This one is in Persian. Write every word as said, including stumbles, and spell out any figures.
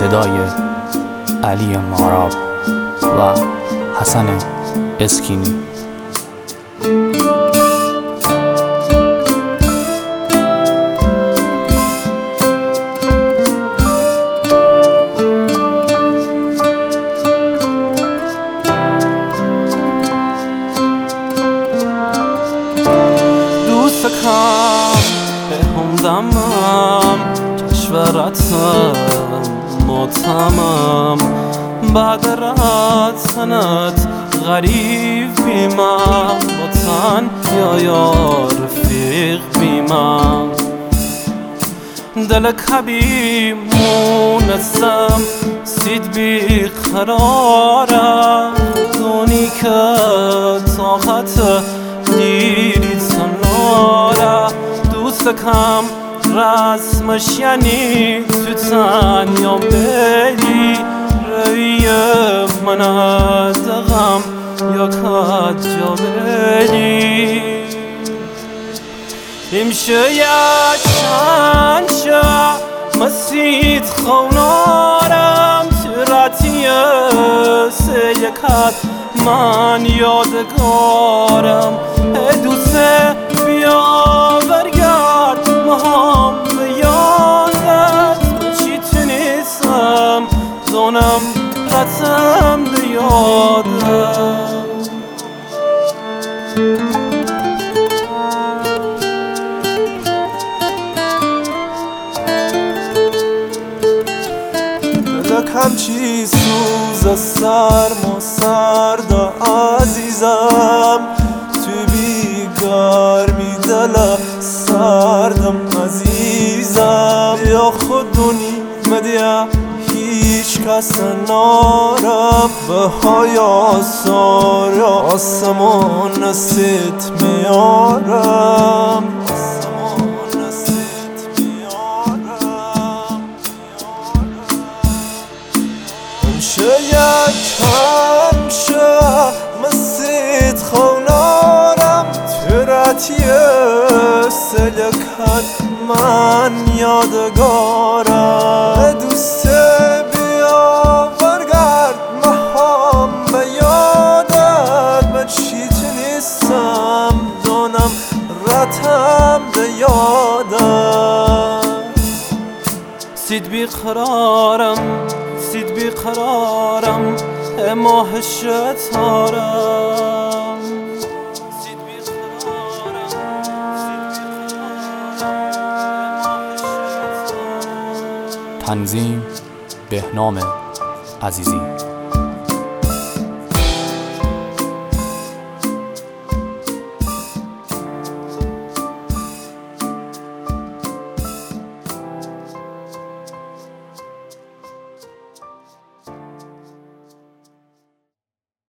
صدای علی ماراب و حسن اسکینی. دوست کم به همدمم کشورتم ماتمم بعد رفتنت غریب بیمم وطن یا یا رفیق بیمم دل کبی مونستم سید بی قرارم دونی که طاقت دیری تناره دوست کم رسمش یعنی تو تنیا بری روی من دغم یا کجا بری امشه یک چند شه مسید خونارم تراتیه سه یکت من یادگارم دوست بیا برگرد مهم به یادت چی تونیستم دونم رتم به یادت دلکم چی سوز سرم و سرد عزیزم تو بیگرمی دل سردم عزیزم یا خودونی مدیا هیچ کس نارم به های آثار آسمان ست میارم همشه یک همشه مسید خونارم تراتیه سلکت من یادگارم دوست بیا برگرد مهم به یادت من چی نیستم دونم رتم به یادت سید بی قرارم سید بی قرارم ماه شتارم سید بی قرارم سید بی قرارم تنظیم بهنام عزیزی.